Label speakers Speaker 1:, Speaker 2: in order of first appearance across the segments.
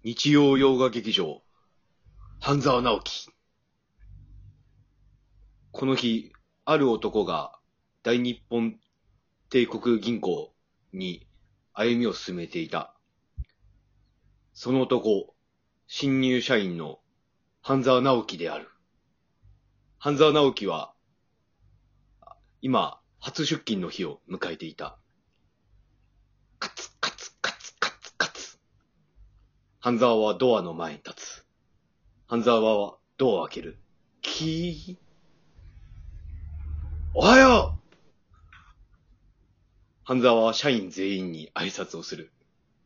Speaker 1: 日曜洋画劇場、半沢直樹。この日、ある男が大日本帝国銀行に歩みを進めていた。その男、新入社員の半沢直樹である。半沢直樹は、今、初出勤の日を迎えていた。カツカツカツカツカツ。半沢はドアの前に立つ。半沢はドアを開ける。キー。おはよう。半沢は社員全員に挨拶をする。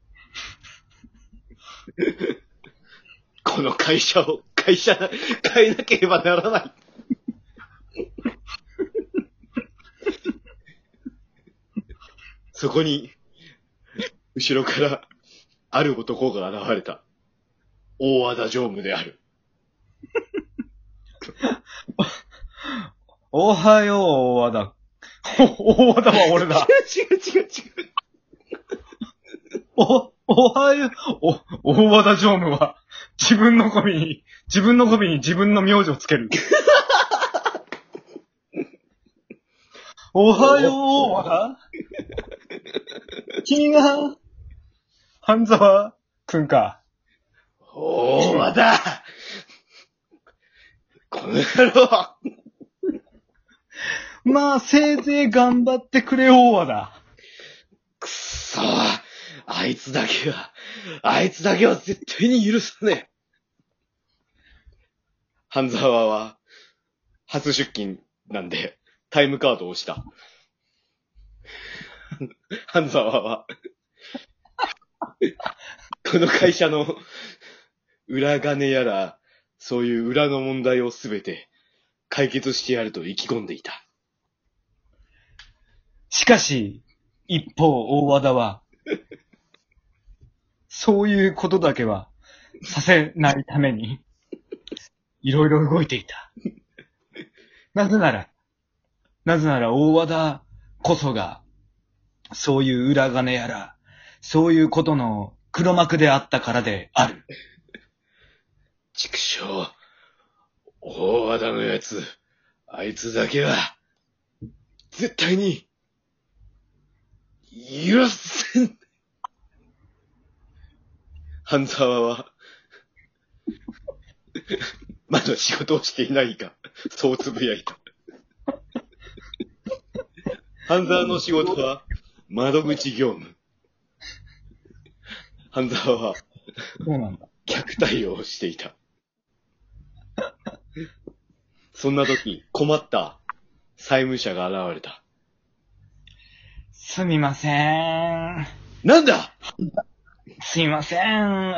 Speaker 1: この会社を変えなければならない。そこに、後ろから、ある男が現れた。大和田常務である。
Speaker 2: おはよう、大和田。大和田は俺だ。
Speaker 1: 違う。
Speaker 2: おはよう、大和田常務は、自分の語尾に自分の名字をつける。おはよう、大和田。君が、半沢くんか。
Speaker 1: 大和田この野郎
Speaker 2: まあ、せいぜい頑張ってくれ、大和田。
Speaker 1: くっそあいつだけは絶対に許さねえ。半沢は、初出勤なんで、タイムカードを押した。半沢は、この会社の裏金やら、そういう裏の問題をすべて解決してやると意気込んでいた。
Speaker 2: しかし、一方、大和田は、そういうことだけはさせないために、いろいろ動いていた。なぜなら大和田こそが、そういう裏金やら、そういうことの黒幕であったからである。
Speaker 1: 畜生、大和田のやつ、あいつだけは、絶対に、許せん。半沢は、まだ仕事をしていないか、そうつぶやいた。半沢の仕事は、窓口業務。半沢は、
Speaker 2: そうなんだ。
Speaker 1: 客対応をしていた。そんな時、困った債務者が現れた。
Speaker 2: すみません。
Speaker 1: なんだ
Speaker 2: すみません。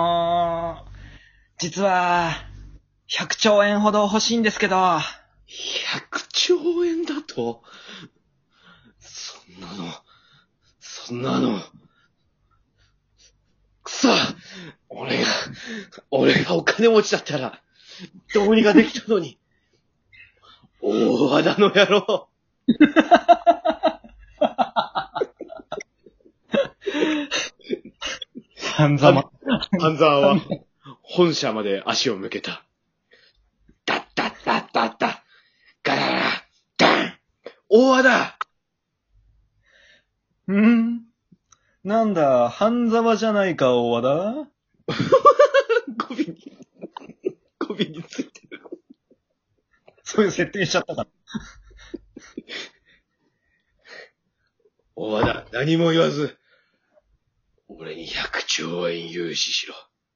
Speaker 2: 実は、100兆円ほど欲しいんですけど。
Speaker 1: 100兆円だとそんなの。くそ俺がお金持ちだったら、どうにかできたのに。大和田の野郎。
Speaker 2: 半沢
Speaker 1: は、本社まで足を向けた。ダッダッダッダッダッ、ガララ、ガン大和田
Speaker 2: なんだ、半沢じゃないか、大和田
Speaker 1: 語尾についてる。
Speaker 2: そういう設定しちゃったから。
Speaker 1: 大和田、何も言わず、俺に100兆円融資しろ。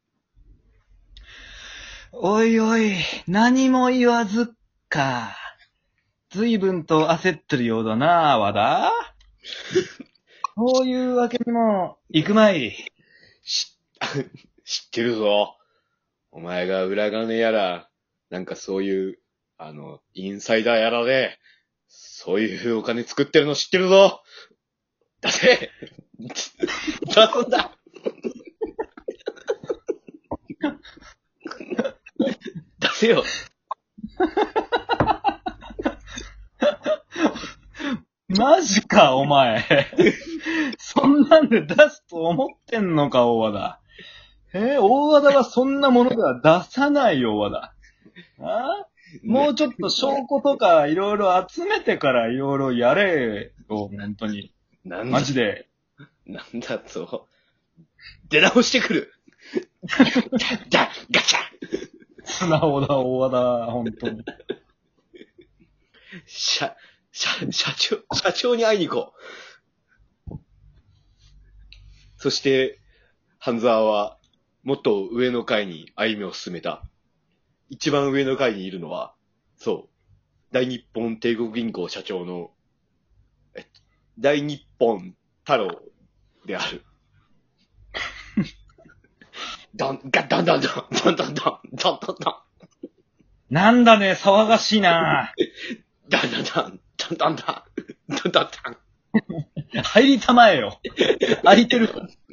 Speaker 2: おいおい、何も言わずか。随分と焦ってるようだな、和田。そういうわけにもいくまい。
Speaker 1: 知ってるぞ。お前が裏金やら、なんかそういう、インサイダーやらで、そういうお金作ってるの知ってるぞ。出せ出すんだ出せよ
Speaker 2: マジか、お前。そんなんで出すと思ってんのか、大和田。 大和田はそんなものでは出さないよ、大和田。もうちょっと証拠とかいろいろ集めてからいろいろやれよ、本当に。
Speaker 1: なんだ
Speaker 2: マジで。
Speaker 1: なんだと。出直してくる。ガチャ
Speaker 2: 素直だ、大和田、本当に。
Speaker 1: 社長に会いに行こう。そして、半沢は、もっと上の階に歩みを進めた。一番上の階にいるのは、そう、大日本帝国銀行社長の、大日本太郎である。どん、ガッドンドンドン、ドンドンドン、ドンドンドン。
Speaker 2: なんだね、騒がしいな。
Speaker 1: ドンドンドン、ドンドンドン、ドンドンドン。
Speaker 2: 入りたまえよ。空いてる。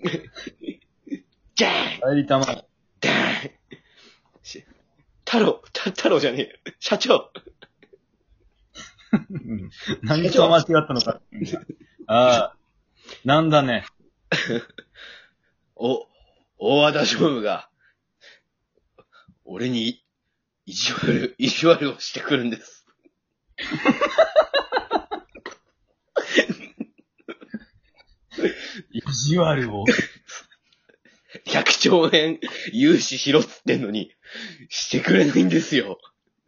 Speaker 1: ジャーン
Speaker 2: 入りたまえ。
Speaker 1: ダーン太郎じゃねえよ。社長。
Speaker 2: 何と間違ったのか。ああ、なんだね。
Speaker 1: 大和田常務が、俺に、意地悪をしてくるんです。
Speaker 2: 意地悪を。
Speaker 1: 100兆円融資しろっつってんのに、してくれないんですよ。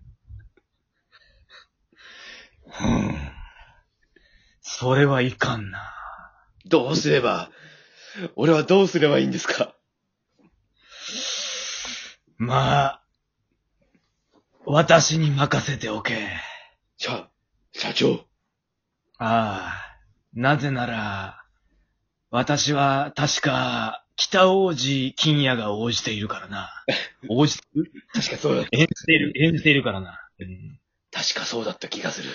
Speaker 2: それはいかんな。
Speaker 1: 俺はどうすればいいんですか？
Speaker 2: まあ、私に任せておけ。
Speaker 1: 社長。
Speaker 2: ああ、なぜなら、私は確か、北王子金也が応じているからな。応じてる？
Speaker 1: 確かそうだ。
Speaker 2: 演じているからな。
Speaker 1: 確かそうだった気がする。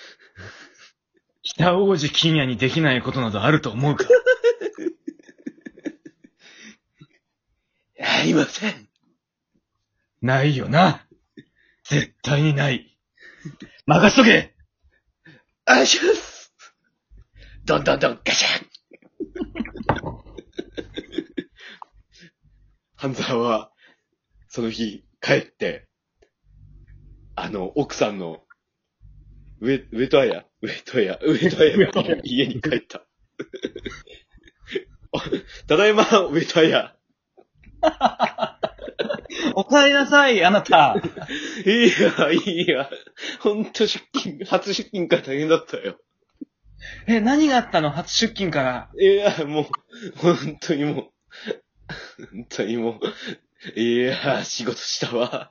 Speaker 2: 北王子金也にできないことなどあると思うか？
Speaker 1: ありません。
Speaker 2: ないよな。絶対にない。任しとけ！
Speaker 1: あいしゅっす。どんどんどんガシャン。半沢は、その日、帰って、奥さんの、上戸彩の家に帰った。ただいま、上戸彩。
Speaker 2: お帰りなさい、あなた。
Speaker 1: いいや。ほんと初出勤から大変だったよ。
Speaker 2: 何があったの？初出勤から。
Speaker 1: いや、もう、本当にもう、いや、仕事したわ。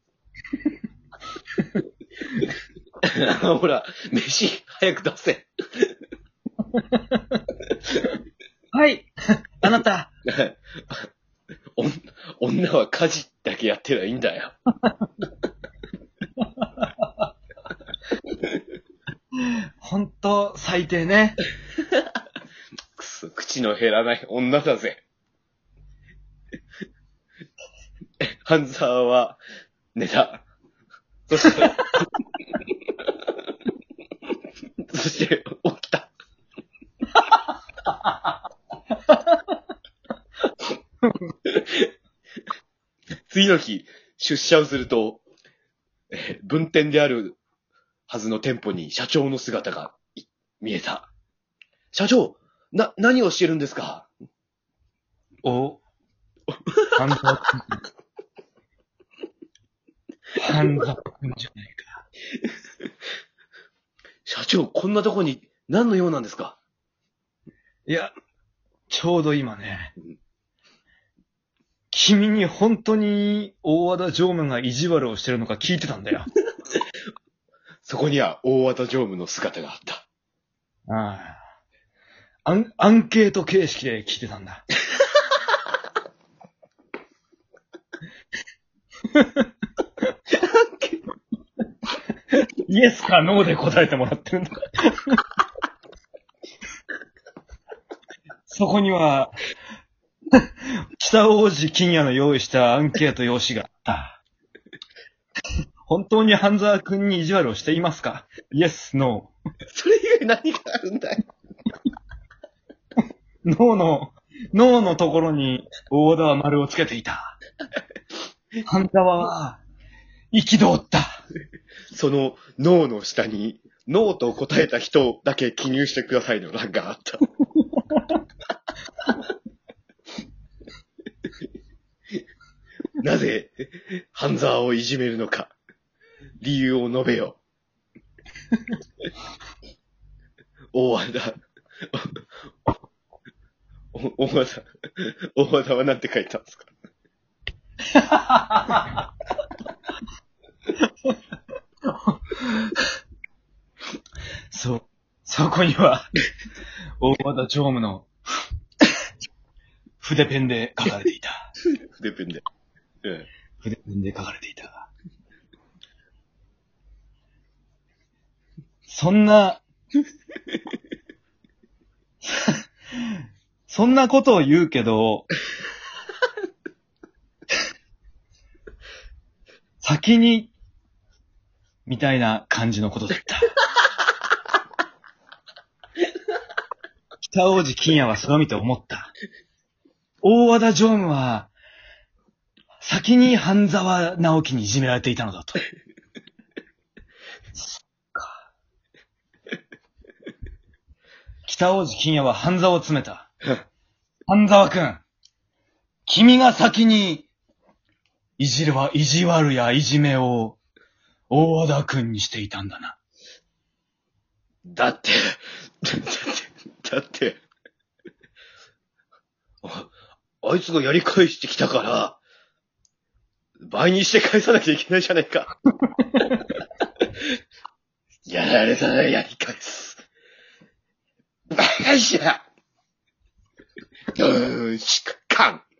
Speaker 1: ほら、飯、早く出せ。
Speaker 2: はい、あなた。
Speaker 1: 女は家事だけやってりゃいいんだよ。
Speaker 2: ほんと、最低ね。
Speaker 1: くそ、口の減らない女だぜ。半沢は、寝た。そして、起きた。次の日、出社をすると、分店であるはずの店舗に社長の姿が見えた。社長、何をしてるんですか？
Speaker 2: お、半沢くん。半沢くんじゃないか。
Speaker 1: 社長、こんなとこに何の用なんですか？
Speaker 2: いや、ちょうど今ね、君に本当に大和田常務が意地悪をしてるのか聞いてたんだよ。
Speaker 1: そこには大和田常務の姿があった。
Speaker 2: ああ。アンケート形式で聞いてたんだ。イエスかノーで答えてもらってるんだ。そこには、北王子金也の用意したアンケート用紙があった。本当に半沢くんに意地悪をしていますか？イエス、ノ
Speaker 1: それ以外何があるんだよ。
Speaker 2: ー。ノーの脳のところに大和田は丸をつけていた。半沢は、憤った。
Speaker 1: その脳の下に、脳と答えた人だけ記入してくださいの欄があった。なぜ、半沢をいじめるのか。理由を述べよ。大和田。大和田はなんて書いたんですか？
Speaker 2: そこには、大和田常務の筆ペンで書かれていた。
Speaker 1: 筆ペンで。
Speaker 2: 筆ペンで書かれていた。そんなことを言うけど、先に、みたいな感じのことだった。北王子金也はそれを見て思った。大和田常務は、先に半沢直樹にいじめられていたのだと。そっか。北王子金也は半沢を詰めた。半沢くん、君が先に、意地悪やいじめを、大和田くんにしていたんだな。
Speaker 1: だって、あいつがやり返してきたから、倍にして返さなきゃいけないじゃないか。やられたらやり返す。バカじゃ。しかかん。